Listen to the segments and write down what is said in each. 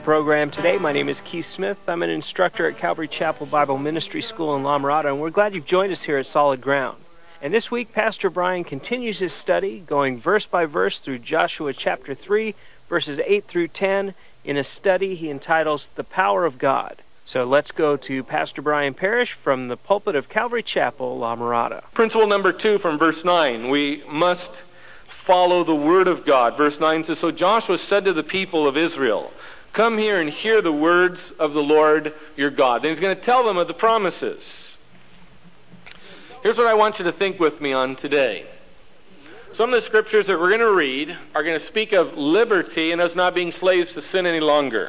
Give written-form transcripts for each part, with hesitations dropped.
program today. My name is Keith Smith. I'm an instructor at Calvary Chapel Bible Ministry School in La Mirada, and we're glad you've joined us here at Solid Ground. And this week, Pastor Brian continues his study, going verse by verse through Joshua chapter 3, verses 8 through 10, in a study he entitles The Power of God. So let's go to Pastor Brian Parrish from the pulpit of Calvary Chapel, La Mirada. Principle number 2 from verse 9. We must follow the word of God. Verse 9 says, So Joshua said to the people of Israel, Come here and hear the words of the Lord your God. Then he's going to tell them of the promises. Here's what I want you to think with me on today. Some of the scriptures that we're going to read are going to speak of liberty and us not being slaves to sin any longer.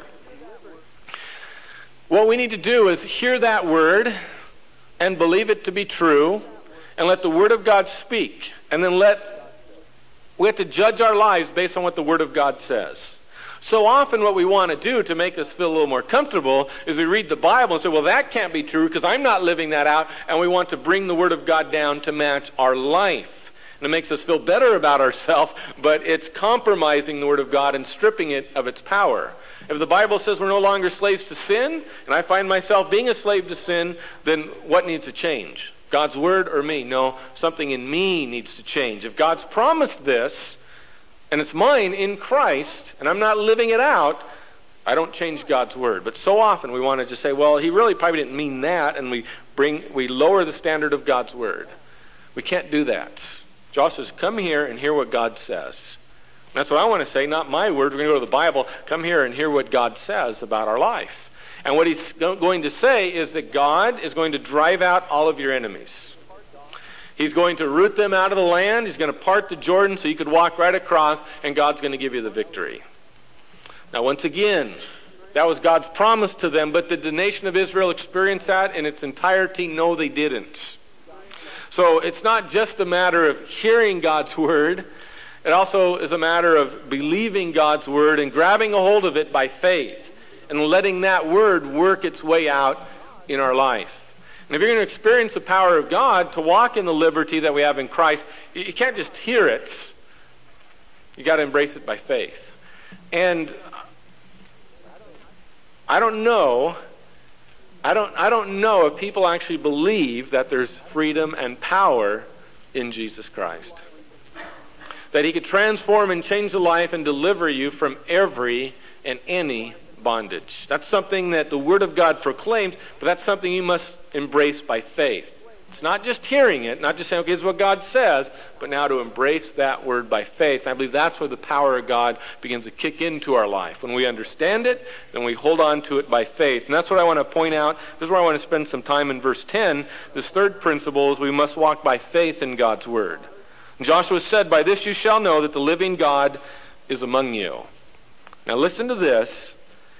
What we need to do is hear that word and believe it to be true and let the word of God speak. And then we have to judge our lives based on what the word of God says. So often what we want to do to make us feel a little more comfortable is we read the Bible and say, well, that can't be true because I'm not living that out, and we want to bring the Word of God down to match our life. And it makes us feel better about ourselves, but it's compromising the Word of God and stripping it of its power. If the Bible says we're no longer slaves to sin, and I find myself being a slave to sin, then what needs to change? God's Word or me? No, something in me needs to change. If God's promised this, and it's mine in Christ, and I'm not living it out, I don't change God's word. But so often we want to just say, well, he really probably didn't mean that, and we lower the standard of God's word. We can't do that. Joshua says, come here and hear what God says. And that's what I want to say, not my word. We're going to go to the Bible. Come here and hear what God says about our life. And what he's going to say is that God is going to drive out all of your enemies. He's going to root them out of the land. He's going to part the Jordan so you could walk right across, and God's going to give you the victory. Now, once again, that was God's promise to them, but did the nation of Israel experience that in its entirety? No, they didn't. So it's not just a matter of hearing God's word. It also is a matter of believing God's word and grabbing a hold of it by faith and letting that word work its way out in our life. And if you're going to experience the power of God, to walk in the liberty that we have in Christ, you can't just hear it. You got to embrace it by faith. And I don't know if people actually believe that there's freedom and power in Jesus Christ. That he could transform and change the life and deliver you from every and any bondage. That's something that the Word of God proclaims, but that's something you must embrace by faith. It's not just hearing it, not just saying, okay, this is what God says, but now to embrace that Word by faith. And I believe that's where the power of God begins to kick into our life. When we understand it, then we hold on to it by faith. And that's what I want to point out. This is where I want to spend some time in verse 10. This third principle is we must walk by faith in God's Word. And Joshua said, by this you shall know that the living God is among you. Now listen to this.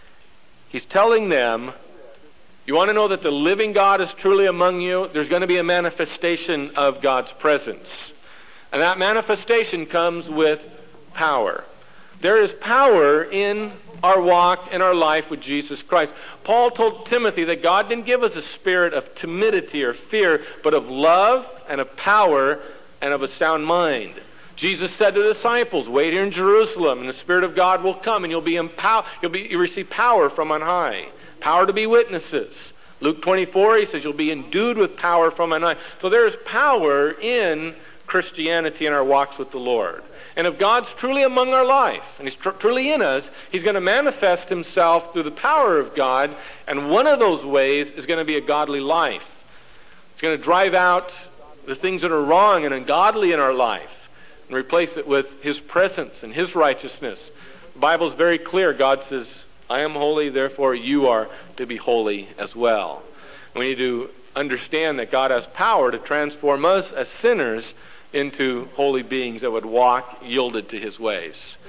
He's telling them, you want to know that the living God is truly among you? There's going to be a manifestation of God's presence. And that manifestation comes with power. There is power in our walk and our life with Jesus Christ. Paul told Timothy that God didn't give us a spirit of timidity or fear, but of love and of power and of a sound mind. Jesus said to the disciples, wait here in Jerusalem, and the Spirit of God will come, and you'll receive power from on high. Power to be witnesses. Luke 24, he says, you'll be endued with power from on high. So there is power in Christianity and our walks with the Lord. And if God's truly among our life, and he's truly in us, he's going to manifest himself through the power of God, and one of those ways is going to be a godly life. It's going to drive out the things that are wrong and ungodly in our life, and replace it with his presence and his righteousness. The Bible is very clear. God says, I am holy, therefore you are to be holy as well. And we need to understand that God has power to transform us as sinners into holy beings that would walk yielded to his ways.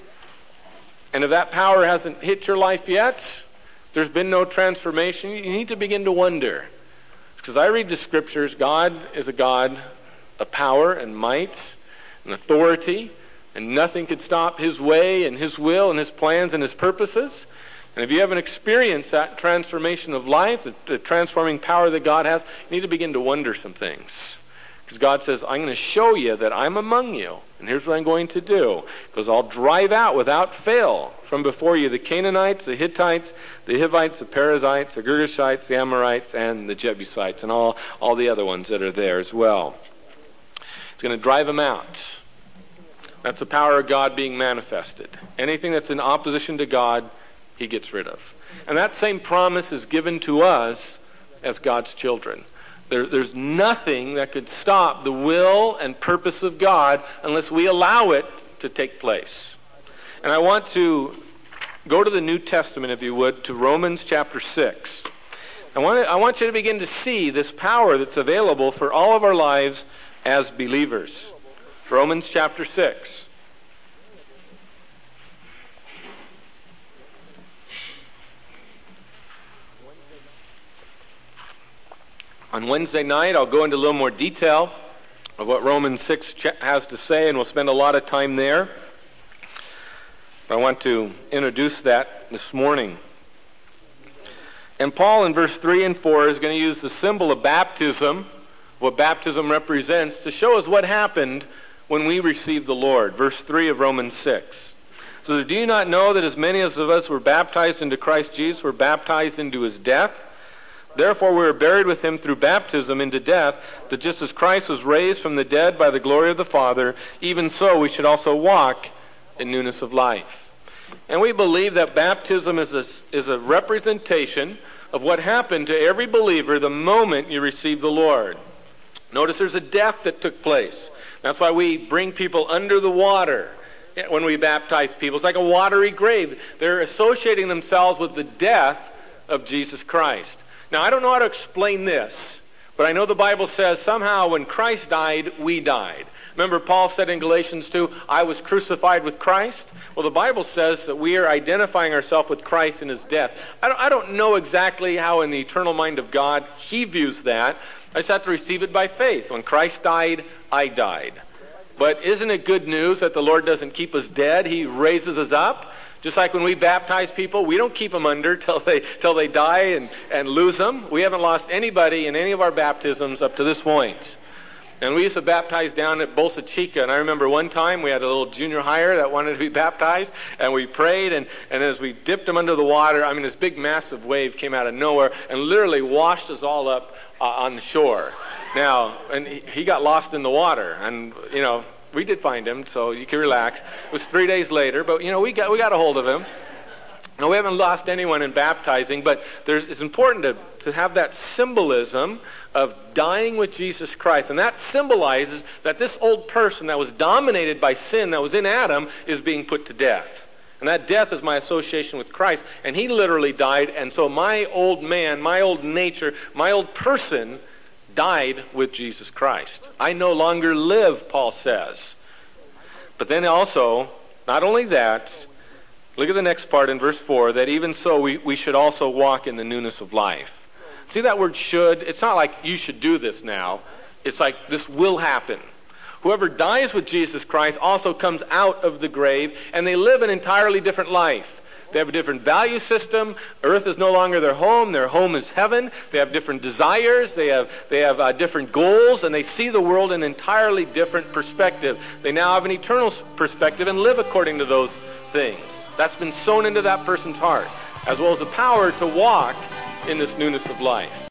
And if that power hasn't hit your life yet, there's been no transformation, you need to begin to wonder. Because I read the scriptures, God is a God of power and might and authority, and nothing could stop his way and his will and his plans and his purposes. And if you haven't experienced that transformation of life, the transforming power that God has, you need to begin to wonder some things. Because God says, I'm going to show you that I'm among you, and here's what I'm going to do. Because I'll drive out without fail from before you the Canaanites, the Hittites, the Hivites, the Perizzites, the Girgashites, the Amorites, and the Jebusites, and all the other ones that are there as well. It's going to drive them out. That's the power of God being manifested. Anything that's in opposition to God, he gets rid of. And that same promise is given to us as God's children. There's nothing that could stop the will and purpose of God unless we allow it to take place. And I want to go to the New Testament, if you would, to Romans chapter 6. I want you to begin to see this power that's available for all of our lives as believers. Romans chapter 6. On Wednesday night, I'll go into a little more detail of what Romans 6 has to say, and we'll spend a lot of time there. But I want to introduce that this morning. And Paul in verse 3 and 4 is going to use the symbol of baptism, what baptism represents, to show us what happened when we received the Lord. Verse 3 of Romans 6. So do you not know that as many as of us were baptized into Christ Jesus were baptized into his death? Therefore we were buried with him through baptism into death, that just as Christ was raised from the dead by the glory of the Father, even so we should also walk in newness of life. And we believe that baptism is a representation of what happened to every believer the moment you receive the Lord. Notice there's a death that took place. That's why we bring people under the water when we baptize people. It's like a watery grave. They're associating themselves with the death of Jesus Christ. Now, I don't know how to explain this, but I know the Bible says somehow when Christ died, we died. Remember, Paul said in Galatians 2, I was crucified with Christ. Well, the Bible says that we are identifying ourselves with Christ in his death. I don't know exactly how in the eternal mind of God he views that. I just have to receive it by faith. When Christ died, I died. But isn't it good news that the Lord doesn't keep us dead? He raises us up. Just like when we baptize people, we don't keep them under till they die and lose them. We haven't lost anybody in any of our baptisms up to this point. And we used to baptize down at Bolsa Chica. And I remember one time we had a little junior hire that wanted to be baptized. And we prayed. And as we dipped him under the water, I mean, this big massive wave came out of nowhere and literally washed us all up on the shore. Now, and he got lost in the water. And, you know, we did find him, so you can relax. It was 3 days later, but, you know, we got a hold of him. Now, we haven't lost anyone in baptizing, but it's important to have that symbolism of dying with Jesus Christ. And that symbolizes that this old person that was dominated by sin, that was in Adam, is being put to death. And that death is my association with Christ. And he literally died, and so my old man, my old nature, my old person died with Jesus Christ. I no longer live, Paul says. But then also, not only that, look at the next part in verse 4, that even so we should also walk in the newness of life. See that word should? It's not like you should do this now. It's like this will happen. Whoever dies with Jesus Christ also comes out of the grave, and they live an entirely different life. They have a different value system. Earth is no longer their home. Their home is heaven. They have different desires. They have different goals, and they see the world in an entirely different perspective. They now have an eternal perspective and live according to those things. That's been sown into that person's heart, as well as the power to walk in this newness of life.